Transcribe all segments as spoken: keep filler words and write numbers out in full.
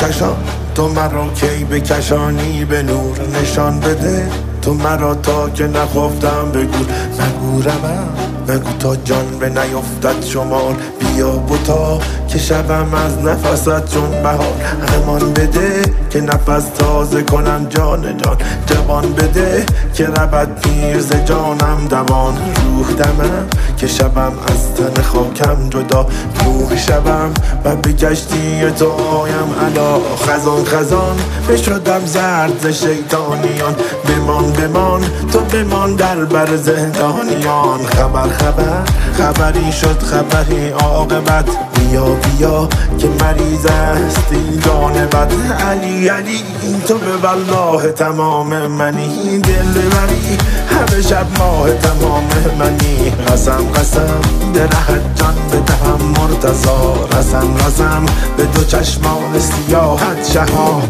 کشان تو مرا کی بکشانی به نور نشان بده تو مرا تا که نخفتم بگو نگو روم نگو تا جان به نیفتد شمار بیا بوتا که شبم از نفست چون بهار امان بده که نفس تازه کنم جان جان جوان بده که ربط پیر ز جانم دوان روح دمم که شبم از تن خاکم جدا روح شبم و به کشتی تو آیم علا خزان خزان بشدم زرد ز شیطانیان بمان بمان تو بمان در بر زندانیان خبر خبر خبری شد خبری عاقبت بیا بیا که مریض است این جان بد علی علی تو به والله تمام منی دل بری همه شب ماه تمام منی قسم قسم درهت جان بدهم مرتضا رسم رسم به دو چشمان سیاحت شها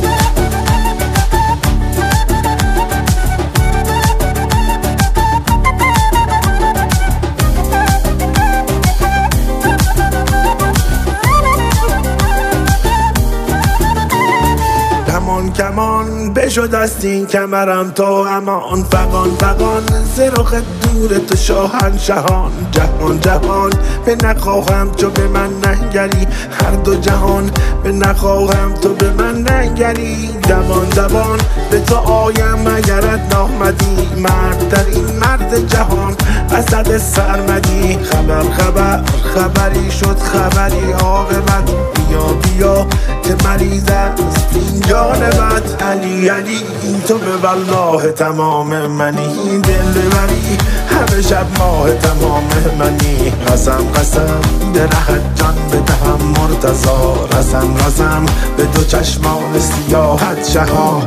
کمان بشد است این کمرم تو امان فقان فقان ز رخ دور تو شاهنشهان جهان جهان به نخواهم تو به من ننگری هر دو جهان به نخواهم تو به من ننگری دوان دوان به تو آیم اگرت نامدی مرد در این مرد جهان اسد سرمدی خبر خبر خبری شد خبری عاقبت بیا بیا که مریض است این جان بد علی علی تو به والله تمام منی دل بری همه شب ماه تمام منی قسم قسم درهت جان بدهم مرتضا رسم رسم به دو چشمان سیاحت شها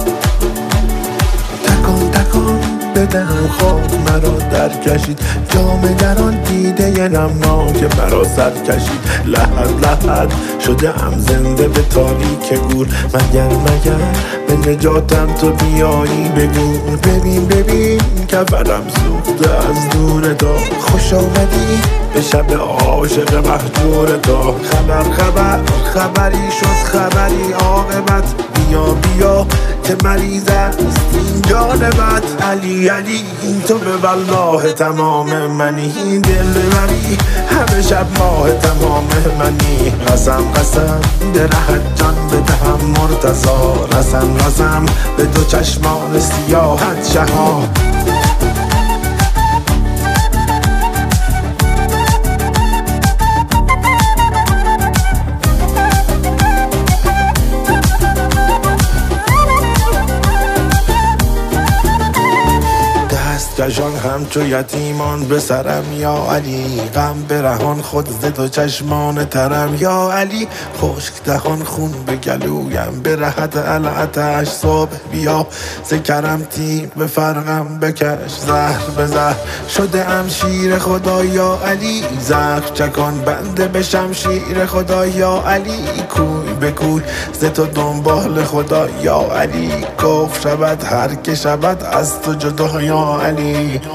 تکان تکان بدهم خاک مرا در کشید جام در آن دیده نمناک مرا سر کشید لحد لحد شده ام زنده به تاریک گور مگر مگر به نجاتم تو بیایی بگو ببین ببین کفرم سوخته از دور تو خوش آمدی به شب عاشق مهجور تو خبر خبر خبری شد خبری عاقبت بیا بیا که مریض است این جان بد علی علی تو به والله تمام منی دل بری همه شب ماه تمام منی قسم قسم درهت جان بدهم مرتضا رسم رسم به دو چشمان سیاحت شها کشان همچو یتیمان به سرم یا علی غم برهان خود ز دو چشمان ترم یا علی خشک دهان خون به گلویم به رهت العتش صبح بیا ز کرم تیغ به فرقم بکش زهر به زهر شده ام شیر خدا یا علی زخم چکان بنده به شمشیر خدا یا علی کوی به کوی ز تو دنبال خدا یا علی کفر شود هر که شود از تو جدا یا علی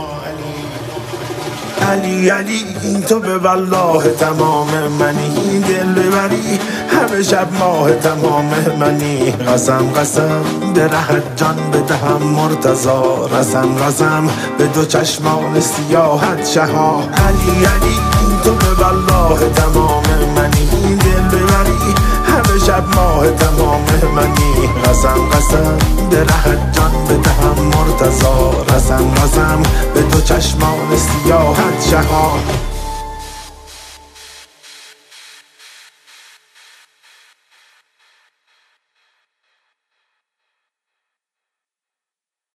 علی علی تو به والله تمام منی دل بری همه شب ماه تمام منی قسم قسم درهت جان بدهم مرتضا رسم رسم به دو چشمان سیاحت شها علی علی تو به والله تمام منی دل بری همه شب ماه تمام منی قسم قسم درهت جان بدهم مرتضا رسم رسم به دو چشمان سیاحت شها